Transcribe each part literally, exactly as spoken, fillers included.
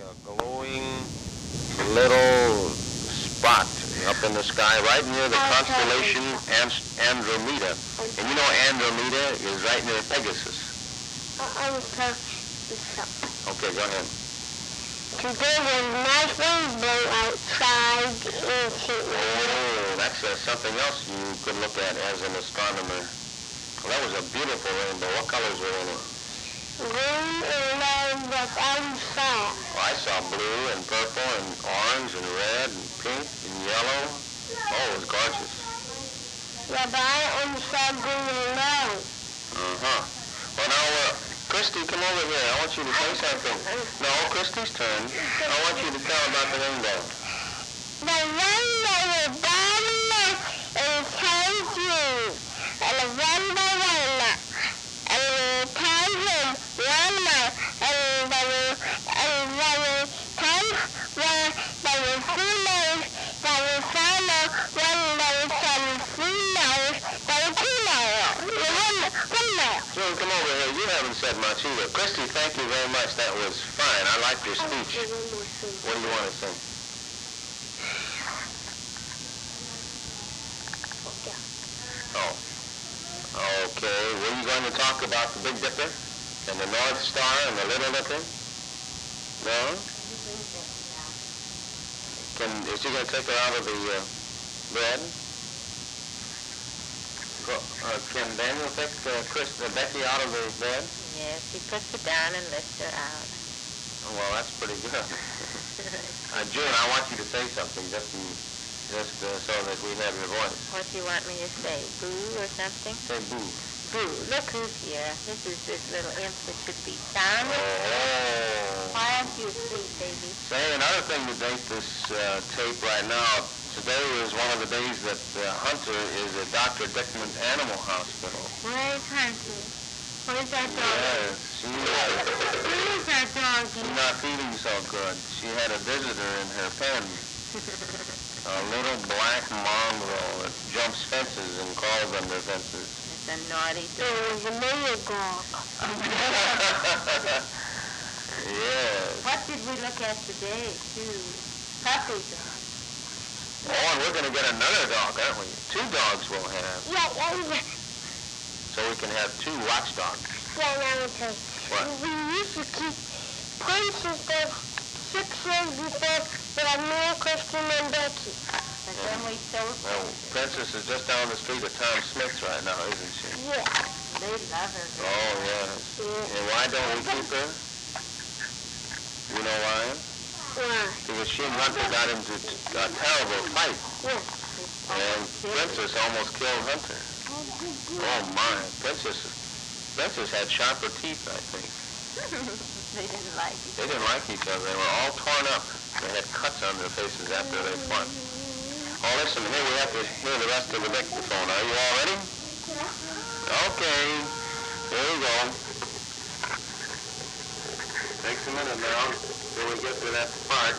a glowing little spot up in the sky right near the constellation Andromeda. And you know Andromeda is right near Pegasus. Okay, go ahead. Today was nice rainbow outside. Oh, that's uh, something else you could look at as an astronomer. Well, that was a beautiful rainbow. What colors were in it? Green and red that I saw. Well, I saw blue and purple and orange and red and pink and yellow. Oh, it was gorgeous. Yeah, but I only saw green and red. Uh-huh. Well, now, uh, Christy, come over here. I want you to say something. No, Christy's turn. I want you to tell about the rainbow. The rainbow is rainbow and tells you. And the rainbow, rainbow. And it tells you rainbow. And there is, and there is times where there is females, there is female, when there is some females, there is female. Rainbow. June, come over here. You haven't said much either. Christy, thank you very much. That was fine. I liked your speech. What do you want to sing? Oh. Okay. Were you going to talk about the Big Dipper and the North Star and the Little Dipper? No? Can, is she going to take her out of the uh, bed? Uh, can Daniel take uh, Chris, uh, Becky out of the bed? Yes, he puts her down and lifts her out. Oh, well, that's pretty good. uh, June, I want you to say something just, in, just uh, so that we have your voice. What do you want me to say? Boo or something? Say boo. Boo. Look who's here. This is this little imp that should be sound. Oh. Why aren't you asleep, baby? Say, another thing to date this uh, tape right now, today is one of the days that uh, Hunter is at Doctor Dickman's Animal Hospital. Where's Hunter? Where's that dog? Yes, she, uh, Where's that dog? she's not feeling so good. She had a visitor in her pen. A little black mongrel that jumps fences and crawls under fences. It's a naughty dog. There was a million dog. Yes. What did we look at today? Two puppies. Oh, and we're going to get another dog, aren't we? Two dogs we'll have. Yeah, yeah, yeah. So we can have two watchdogs. Yeah, now it's like, What? we used to keep Princess there six years before we had me and Christian and Becky. And then we sold Well, Princess is just down the street at Tom Smith's right now, isn't she? Yeah. They love her. Oh, yes. Yeah. And why don't we keep her? You know why? Why? Because she and Hunter got into a terrible fight. Yeah. And Princess almost killed Hunter. Oh, my. Princess, Princess had sharper teeth, I think. They didn't like it. They didn't like each other. They were all torn up. They had cuts on their faces after they fought. Oh, listen, here we have to hear the rest of the dictaphone. Are you all ready? Okay. Here we go. Takes a minute now till we get to that part.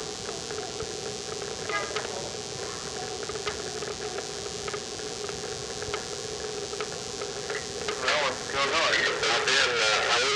Well, it's still going. Out there in uh,